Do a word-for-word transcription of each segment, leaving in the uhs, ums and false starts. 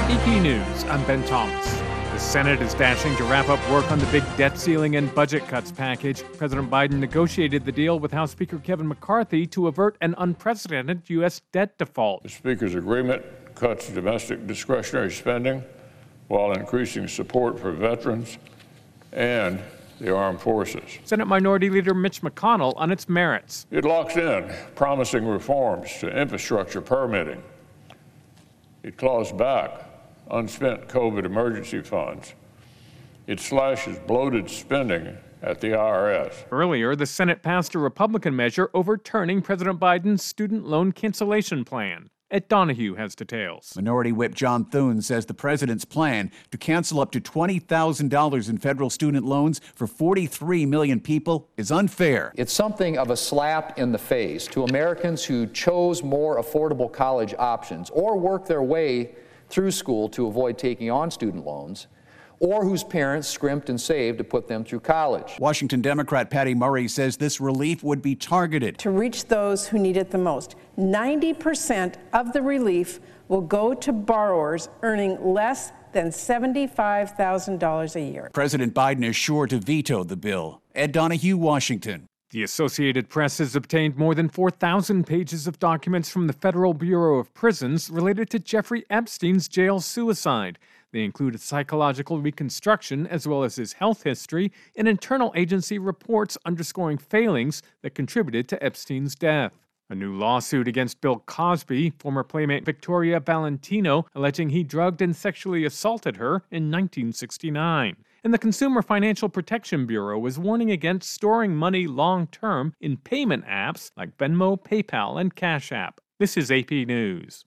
A P News, I'm Ben Thomas. The Senate is dashing to wrap up work on the big debt ceiling and budget cuts package. President Biden negotiated the deal with House Speaker Kevin McCarthy to avert an unprecedented U S debt default. The Speaker's agreement cuts domestic discretionary spending while increasing support for veterans and the armed forces. Senate Minority Leader Mitch McConnell on its merits. It locks in promising reforms to infrastructure permitting. It claws back unspent COVID emergency funds. It slashes bloated spending at the I R S. Earlier, the Senate passed a Republican measure overturning President Biden's student loan cancellation plan. Ed Donahue has details. Minority Whip John Thune says the president's plan to cancel up to twenty thousand dollars in federal student loans for forty-three million people is unfair. It's something of a slap in the face to Americans who chose more affordable college options or worked their way through school to avoid taking on student loans, or whose parents scrimped and saved to put them through college. Washington Democrat Patty Murray says this relief would be targeted to reach those who need it the most. ninety percent of the relief will go to borrowers earning less than seventy-five thousand dollars a year. President Biden is sure to veto the bill. Ed Donahue, Washington. The Associated Press has obtained more than four thousand pages of documents from the Federal Bureau of Prisons related to Jeffrey Epstein's jail suicide. They include a psychological reconstruction as well as his health history and internal agency reports underscoring failings that contributed to Epstein's death. A new lawsuit against Bill Cosby, former playmate Victoria Valentino, alleging he drugged and sexually assaulted her in nineteen sixty-nine. And the Consumer Financial Protection Bureau is warning against storing money long-term in payment apps like Venmo, PayPal, and Cash App. This is A P News.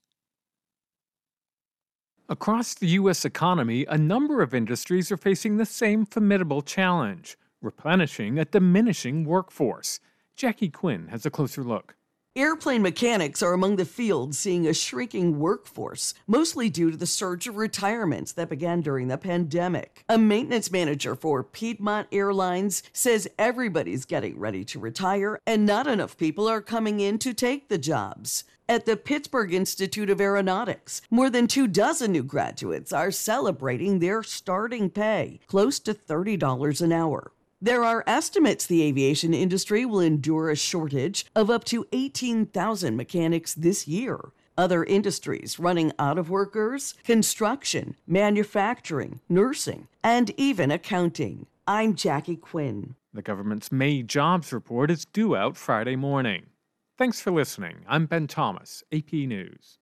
Across the U S economy, a number of industries are facing the same formidable challenge, replenishing a diminishing workforce. Jackie Quinn has a closer look. Airplane mechanics are among the fields seeing a shrinking workforce, mostly due to the surge of retirements that began during the pandemic. A maintenance manager for Piedmont Airlines says everybody's getting ready to retire and not enough people are coming in to take the jobs. At the Pittsburgh Institute of Aeronautics, more than two dozen new graduates are celebrating their starting pay, close to thirty dollars an hour. There are estimates the aviation industry will endure a shortage of up to eighteen thousand mechanics this year. Other industries running out of workers: construction, manufacturing, nursing, and even accounting. I'm Jackie Quinn. The government's May jobs report is due out Friday morning. Thanks for listening. I'm Ben Thomas, A P News.